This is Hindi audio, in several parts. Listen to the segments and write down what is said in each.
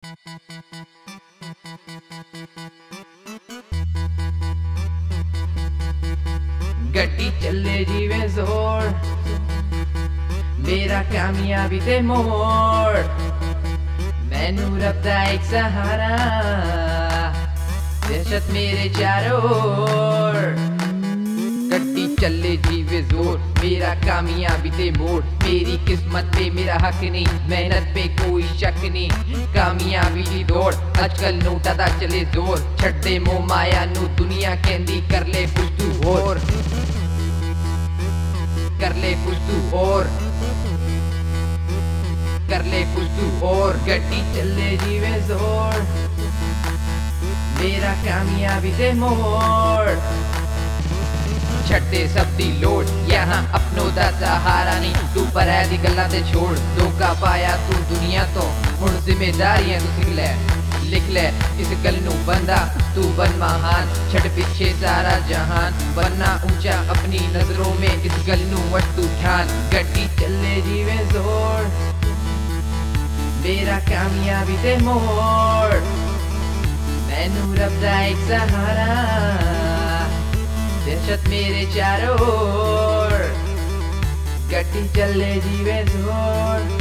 गड्डी चले जीवे जोर, मेरा कामयाबी ते मोड़, मैनू रब दा एक सहारा, दहशत मेरे चारों ओर। गड्डी चले जीवे जोर, मेरा कामयाबी ते मोड़, मेरी किस्मत पे मेरा हक नहीं, मेहनत पे कोई शक नहीं, कामयाबी दी दौड़ अजकल नोटा दा चले जोर, छड़ दे मोह माया नू दुनिया कहंदी कर ले कुछ तू होर, कर ले कुछ तू और, कर ले कुछ तू और। गड्डी चले जीवे जोर, मेरा कामयाबी ते मोड़, छड्डे सब दी लोड़, यहाँ अपनों दा सहारा नहीं, तू पर दी गल्लां ते छोड़, धोखा पाया तू दुनिया तो हुण जिम्मेदारियां तू लिख ले इस गल नू बंदा, तू बन महान, छड़ पिछे सारा जहान, बनना ऊंचा अपनी नजरों में इस गल नू वट तू ठान। गड्डी चले जीवे जोर, मेरा कामयाबी ते मोड़, मैनू रब दा एक सहारा, दहशत मेरे चारों ओर। गड्डी चले जीवे जोर,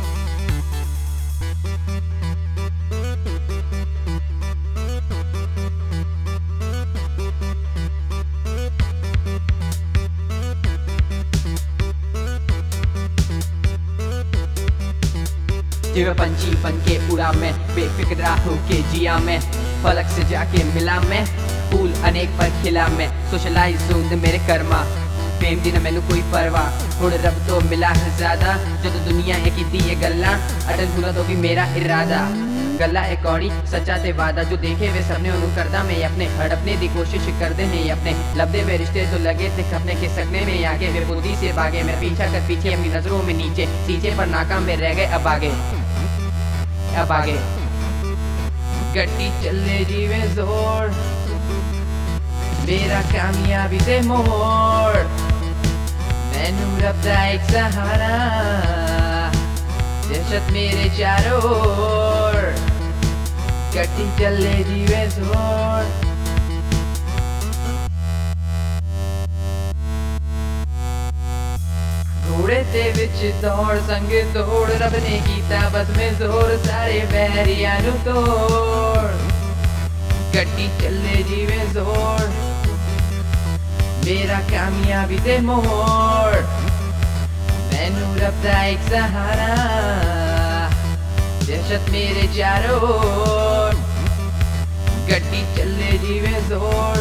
जिवे पंछी बन के उड़ा मैं, बेफिक्रा होके जिया मैं, फलक से जाके मिला मैं, फूल अनेक पर खिला मैं, सोशलाइज होंदे मेरे कर्मा, फेम दी ना मैनू कोई परवाह, हुण रब तो मिला है ज्यादा, जो तो दुनिया है कीती ये गल्लां, अटल भूला तो भी मेरा इरादा, गल्ला एक कौड़ी सच्चा ते वादा, जो देखे वे सबने उन्हों करदा मैं अपने, हड़पने दी कोशिश करदे हैं अपने, लबदे वे रिश्ते जो लगे थे अपने के सकने में आगे, वे बुद्धि से भागे मैं पीछा कर पीछे अपनी नजरों में नीचे, सीचे पर नाकाम में रह गए अब आगे, अब आगे। गड्डी चले जीवे जोर, मेरा कामयाबी ते मोड़, मैनू रब दा एक सहारा, दहशत मेरे चारों ओर। गड्डी चले जीवे जोर, घोड़े ते विच दौड़ संग तोड़, रब ने कीता बस में जोर, सारे बैरियां नू तोड़। गड्डी चले जीवे जोर, मेरा कामयाबी ते मोड़, मैनू रब दा एक सहारा, दहशत मेरे चारों ओर। गड्डी चले जीवे जोर,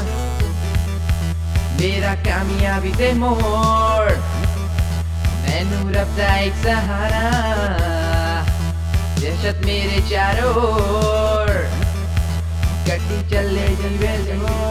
मेरा कामयाबी ते मोड़, मैनू रब दा एक सहारा, दहशत मेरे चारों ओर। गड्डी चले जीवे जोर।